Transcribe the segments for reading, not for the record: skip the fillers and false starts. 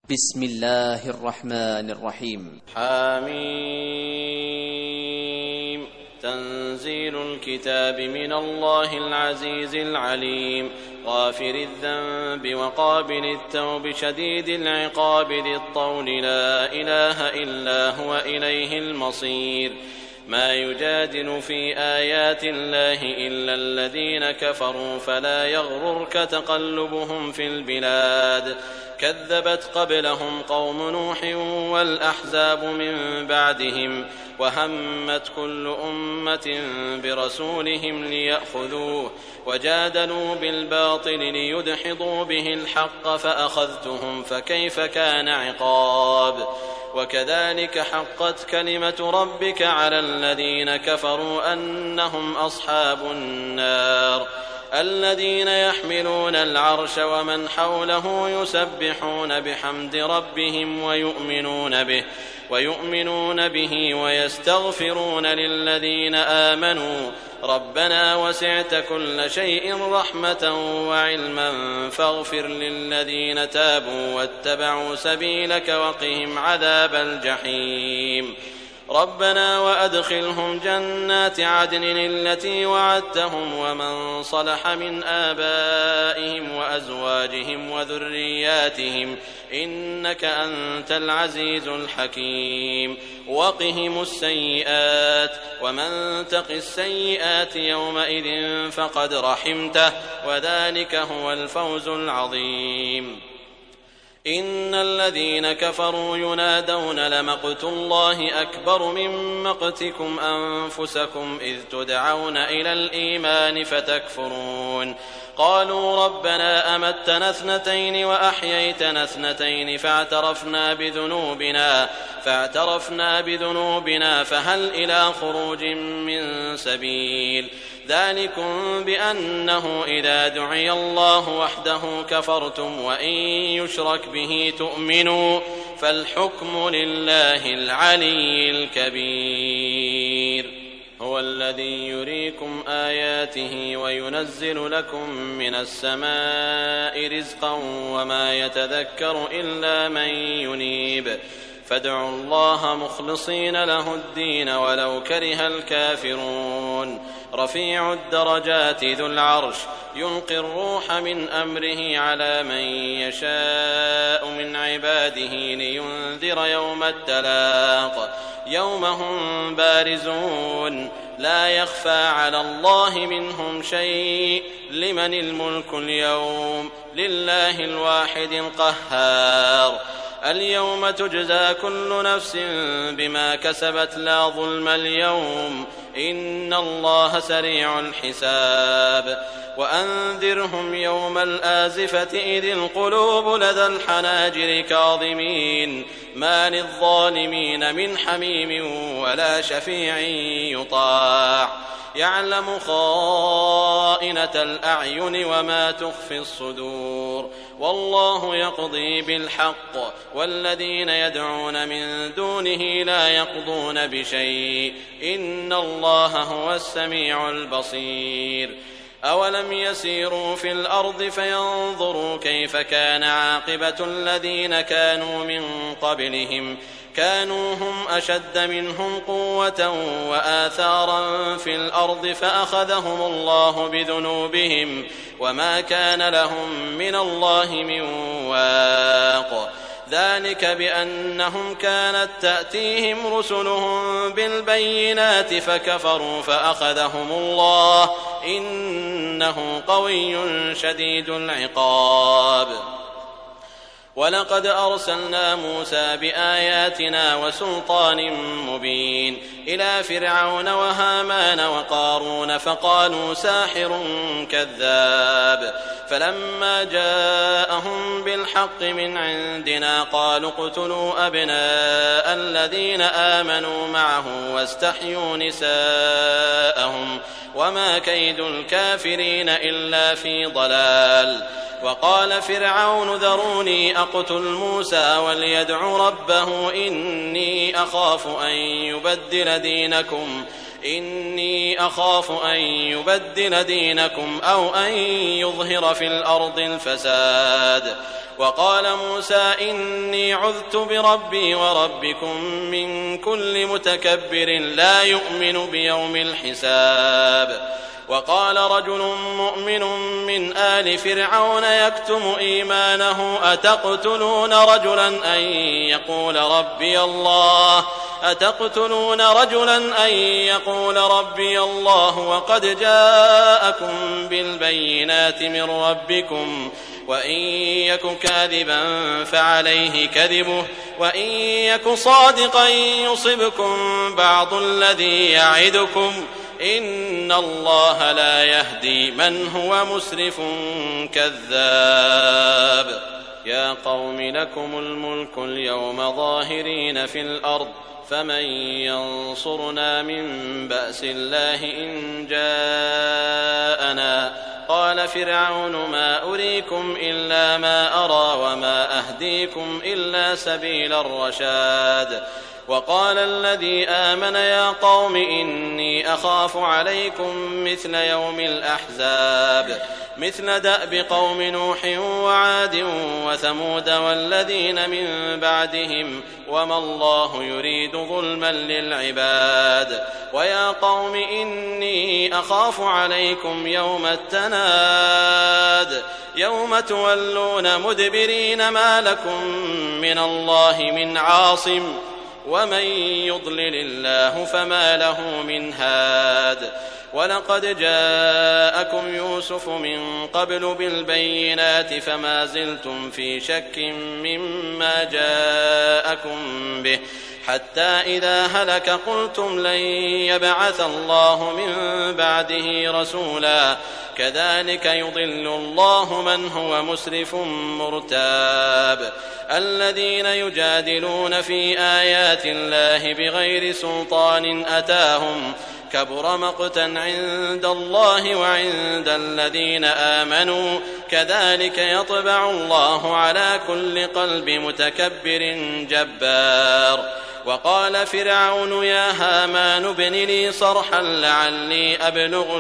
بسم الله الرحمن الرحيم. حميم. تنزيل الكتاب من الله العزيز العليم، غافر الذنب وقابل التوب شديد العقاب ذي الطول، لا إله إلا هو إليه المصير. ما يجادل في آيات الله إلا الذين كفروا، فلا يغررك تقلبهم في البلاد. كذبت قبلهم قوم نوح والأحزاب من بعدهم، وهمت كل أمة برسولهم ليأخذوه، وجادلوا بالباطل ليدحضوا به الحق، فأخذتهم فكيف كان عقاب. وكذلك حقت كلمة ربك على الذين كفروا أنهم أصحاب النار. الذين يحملون العرش ومن حوله يسبحون بحمد ربهم ويؤمنون به ويستغفرون للذين آمنوا ربنا وسعت كل شيء رحمة وعلما فاغفر للذين تابوا واتبعوا سبيلك وقهم عذاب الجحيم. ربنا وأدخلهم جنات عدن التي وعدتهم ومن صلح من آبائهم وأزواجهم وذرياتهم إنك أنت العزيز الحكيم. وقهم السيئات، ومن تق السيئات يومئذ فقد رحمته، وذلك هو الفوز العظيم. إن الذين كفروا ينادون لمقت الله أكبر من مقتكم أنفسكم إذ تدعون إلى الإيمان فتكفرون. قالوا ربنا أمتنا اثنتين وأحييتنا اثنتين فاعترفنا بذنوبنا فهل إلى خروج من سبيل. ذلكم بأنه إذا دعي الله وحده كفرتم وإن يشرك به تؤمنوا، فالحكم لله العلي الكبير. هو الذي يريكم آياته وينزل لكم من السماء رزقا وما يتذكر إلا من ينيب. فادعوا الله مخلصين له الدين ولو كره الكافرون. رفيع الدرجات ذو العرش يلقي الروح من أمره على من يشاء من عباده لينذر يوم التلاق، يوم هم بارزون لا يخفى على الله منهم شيء. لمن الملك اليوم؟ لله الواحد القهار. اليوم تجزى كل نفس بما كسبت لا ظلم اليوم، إن الله سريع الحساب. وأنذرهم يوم الآزفة إذ القلوب لدى الحناجر كاظمين، ما للظالمين من حميم ولا شفيع يطاع. يعلم خائنة الأعين وما تخفي الصدور، والله يقضي بالحق، والذين يدعون من دونه لا يقضون بشيء، إن الله هو السميع البصير. أولم يسيروا في الأرض فينظروا كيف كان عاقبة الذين كانوا من قبلهم، كانوا هم أشد منهم قوة وآثارا في الأرض فأخذهم الله بذنوبهم وما كان لهم من الله من واق. ذلك بأنهم كانت تأتيهم رسلهم بالبينات فكفروا فأخذهم الله، إنه قوي شديد العقاب. ولقد أرسلنا موسى بآياتنا وسلطان مبين إلى فرعون وهامان وقارون فقالوا ساحر كذاب. فلما جاءهم بالحق من عندنا قالوا اقتلوا أبناء الذين آمنوا معه واستحيوا نساءهم، وما كيد الكافرين إلا في ضلال. وقال فرعون ذروني أقتل موسى وليدع ربه إني أخاف أن يبدل دينكم. إني أخاف أن يبدل دينكم أو أن يظهر في الأرض الفساد. وقال موسى إني عذت بربي وربكم من كل متكبر لا يؤمن بيوم الحساب. وقال رجل مؤمن من آل فرعون يكتم إيمانه أتقتلون رجلا أن يقول ربي الله وقد جاءكم بالبينات من ربكم وإن يك كاذبا فعليه كذبه وإن يك صادقا يصبكم بعض الذي يعدكم إن الله لا يهدي من هو مسرف كذاب. يا قوم لكم الملك اليوم ظاهرين في الأرض فمن ينصرنا من بأس الله إن جاءنا. قال فرعون ما أريكم إلا ما أرى وما أهديكم إلا سبيل الرشاد. وقال الذي آمن يا قوم إني أخاف عليكم مثل يوم الأحزاب مثل دأب قوم نوح وعاد وثمود والذين من بعدهم وما الله يريد ظلما للعباد. ويا قوم إني أخاف عليكم يوم التناد يوم تولون مدبرين ما لكم من الله من عاصم ومن يضلل الله فما له من هاد. ولقد جاءكم يوسف من قبل بالبينات فما زلتم في شك مما جاءكم به حتى إذا هلك قلتم لن يبعث الله من بعده رسولا كذلك يضل الله من هو مسرف مرتاب. الذين يجادلون في آيات الله بغير سلطان أتاهم كبر مقتا عند الله وعند الذين آمنوا كذلك يطبع الله على كل قلب متكبر جبار. وقال فرعون يا هامان ابن لي صرحا لعلي أبلغ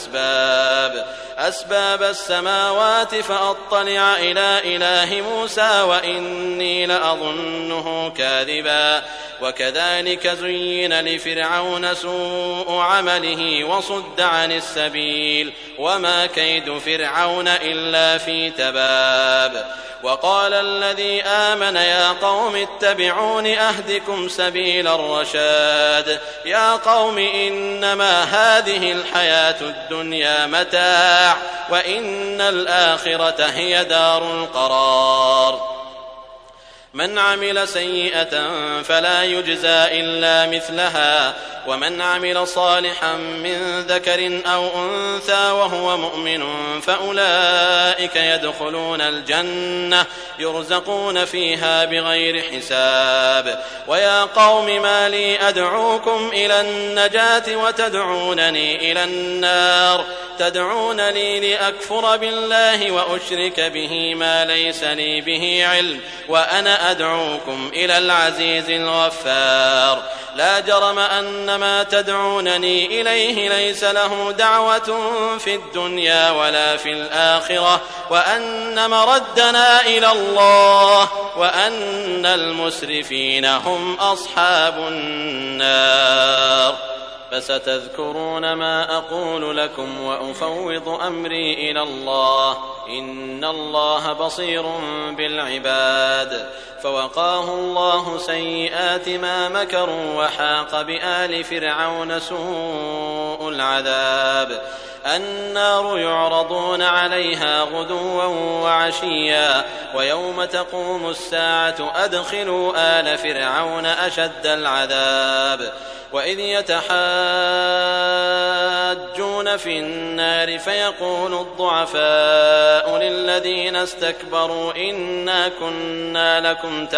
أسباب السماوات فأطلع إلى إله موسى وإني لأظنه كاذبا. وكذلك زين لفرعون سوء عمله وصد عن السبيل وما كيد فرعون إلا في تباب. وقال الذي آمن يا قوم اتبعون أهدكم سبيل الرشاد. يا قوم إنما هذه الحياة الدنيا متاع وإن الآخرة هي دار القرار. من عمل سيئة فلا يجزى إلا مثلها ومن عمل صالحا من ذكر أو أنثى وهو مؤمن فأولئك يدخلون الجنة يرزقون فيها بغير حساب. ويا قوم ما لي أدعوكم إلى النجاة وتدعونني إلى النار تدعونني لأكفر بالله وأشرك به ما ليس لي به علم وأنا أدعوكم إلى العزيز الغفار. لا جرم أن ما تدعونني إليه ليس له دعوة في الدنيا ولا في الآخرة وأن مردنا إلى الله وأن المسرفين هم أصحاب النار. فستذكرون ما أقول لكم وأفوض أمري إلى الله إن الله بصير بالعباد. فوقاه الله سيئات ما مكروا وحاق بآل فرعون سوء العذاب. النار يعرضون عليها غدوا وعشيا ويوم تقوم الساعة أدخلوا آل فرعون أشد العذاب. وإذ يتحاجون في النار فيقول الضعفاء للذين استكبروا إنا كنا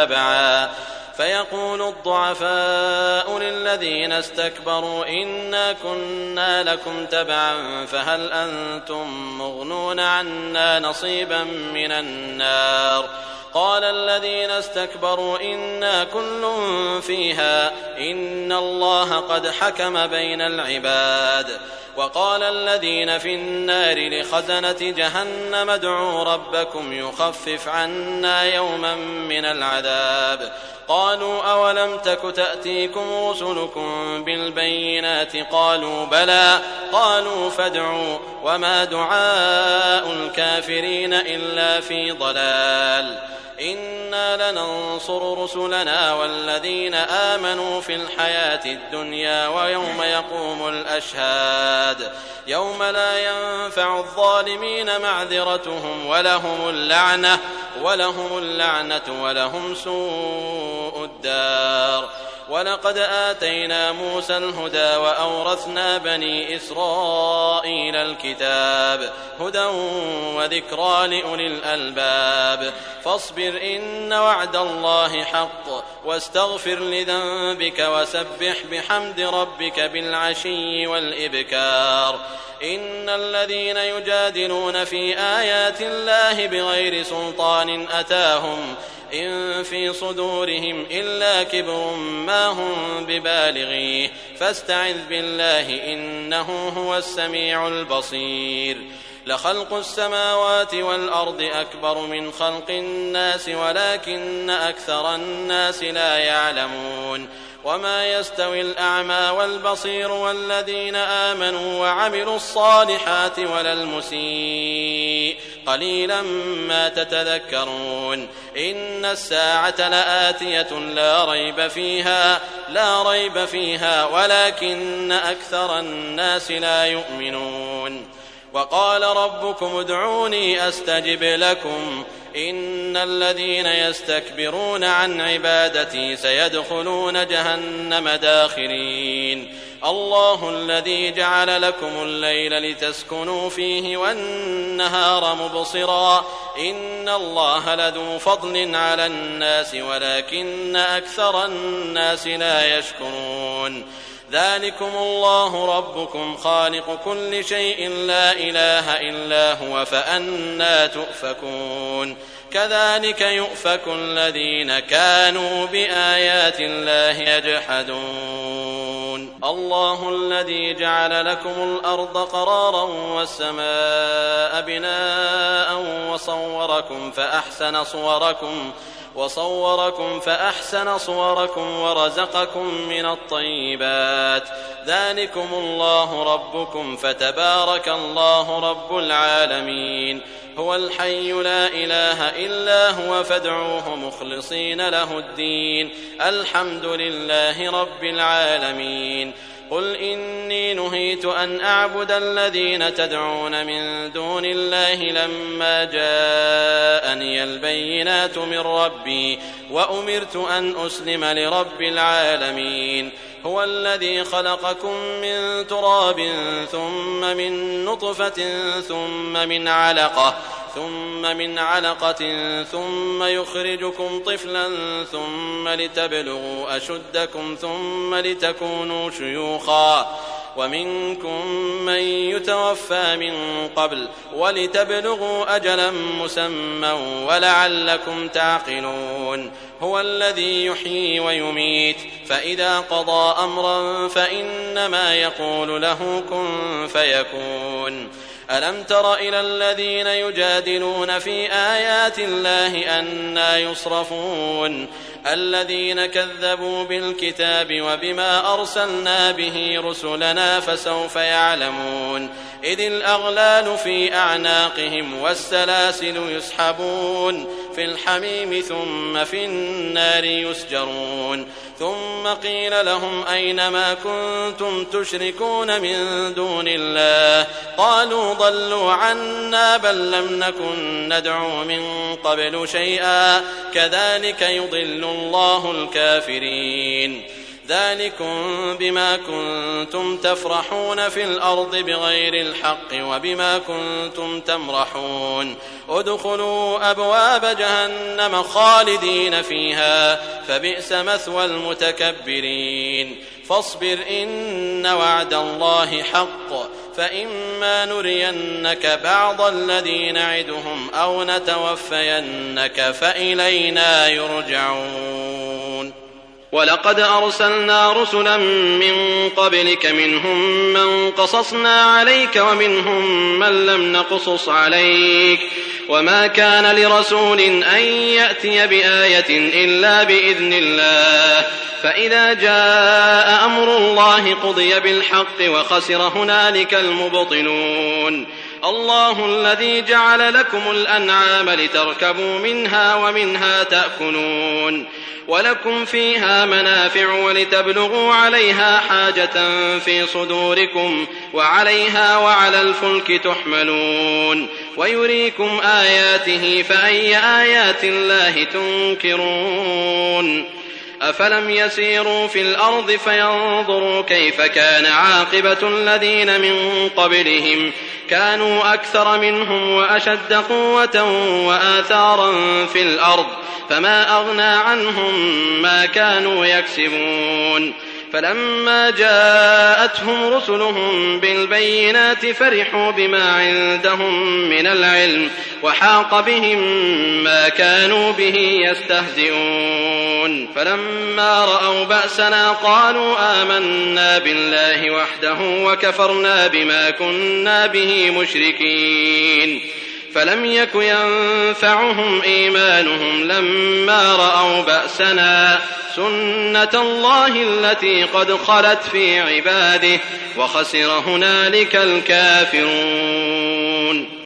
لكم تبعا فهل أنتم مغنون عنا نصيبا من النار. قال الذين استكبروا إنا كل فيها إن الله قد حكم بين العباد. وقال الذين في النار لخزنة جهنم ادعوا ربكم يخفف عنا يوما من العذاب. قالوا أولم تك تأتيكم رسلكم بالبينات قالوا بلى. قالوا فادعوا وما دعاء الكافرين إلا في ضلال. إنا لننصر رسلنا والذين آمنوا في الحياة الدنيا ويوم يقوم الأشهاد يوم لا ينفع الظالمين معذرتهم ولهم اللعنة ولهم سوء الدار. ولقد آتينا موسى الهدى وأورثنا بني إسرائيل الكتاب هدى وذكرى لأولي الألباب. فاصبر إن وعد الله حق واستغفر لذنبك وسبح بحمد ربك بالعشي والإبكار. إن الذين يجادلون في آيات الله بغير سلطان أتاهم إن في صدورهم إلا كبر ما هم ببالغيه فاستعذ بالله إنه هو السميع البصير. لخلق السماوات والأرض أكبر من خلق الناس ولكن أكثر الناس لا يعلمون. وما يستوي الأعمى والبصير والذين آمنوا وعملوا الصالحات ولا المسيء قليلا ما تتذكرون. إن الساعة لآتية لا ريب فيها ولكن أكثر الناس لا يؤمنون. وقال ربكم ادعوني أستجب لكم إن الذين يستكبرون عن عبادتي سيدخلون جهنم داخرين. الله الذي جعل لكم الليل لتسكنوا فيه والنهار مبصرا إن الله لذو فضل على الناس ولكن أكثر الناس لا يشكرون. ذلكم الله ربكم خالق كل شيء لا إله إلا هو فأنى تؤفكون. كذلك يؤفك الذين كانوا بآيات الله يجحدون. الله الذي جعل لكم الأرض قرارا والسماء بناء وصوركم فأحسن صوركم ورزقكم من الطيبات. ذلكم الله ربكم فتبارك الله رب العالمين. هو الحي لا إله إلا هو فادعوه مخلصين له الدين الحمد لله رب العالمين. قل إني نهيت أن أعبد الذين تدعون من دون الله لما جاءني البينات من ربي وأمرت أن أسلم لرب العالمين. هو الذي خلقكم من تراب ثم من نطفة ثم من علقة ثم يخرجكم طفلا ثم لتبلغوا أشدكم ثم لتكونوا شيوخا ومنكم من يتوفى من قبل ولتبلغوا أجلا مسمى ولعلكم تعقلون. هو الذي يحيي ويميت فإذا قضى أمرا فإنما يقول له كن فيكون. ألم تر إلى الذين يجادلون في آيات الله أنى يصرفون الذين كذبوا بالكتاب وبما أرسلنا به رسلنا فسوف يعلمون. إذ الأغلال في أعناقهم والسلاسل يسحبون في الحميم ثم في النار يسجرون. ثم قيل لهم أين ما كنتم تشركون من دون الله قالوا ضلوا عنا بل لم نكن ندعو من قبل شيئا كذلك يضل الله الكافرين. ذلكم بما كنتم تفرحون في الأرض بغير الحق وبما كنتم تمرحون. ادخلوا أبواب جهنم خالدين فيها فبئس مثوى المتكبرين. فاصبر إن وعد الله حق فإما نرينك بعض الذي نعدهم أو نتوفينك فإلينا يرجعون ولقد أرسلنا رسلا من قبلك منهم من قصصنا عليك ومنهم من لم نقصص عليك وما كان لرسول أن يأتي بآية إلا بإذن الله فإذا جاء أمر الله قضي بالحق وخسر هنالك المبطلون الله الذي جعل لكم الأنعام لتركبوا منها ومنها تأكلون ولكم فيها منافع ولتبلغوا عليها حاجة في صدوركم وعليها وعلى الفلك تحملون ويريكم آياته فأي آيات الله تنكرون أفلم يسيروا في الأرض فينظروا كيف كان عاقبة الذين من قبلهم كانوا أكثر منهم وأشد قوة وآثارا في الأرض فما أغنى عنهم ما كانوا يكسبون فلما جاءتهم رسلهم بالبينات فرحوا بما عندهم من العلم وحاق بهم ما كانوا به يستهزئون فلما رأوا بأسنا قالوا آمنا بالله وحده وكفرنا بما كنا به مشركين فلم يك ينفعهم إيمانهم لما رأوا بأسنا سنة الله التي قد خلت في عباده وخسر هنالك الكافرون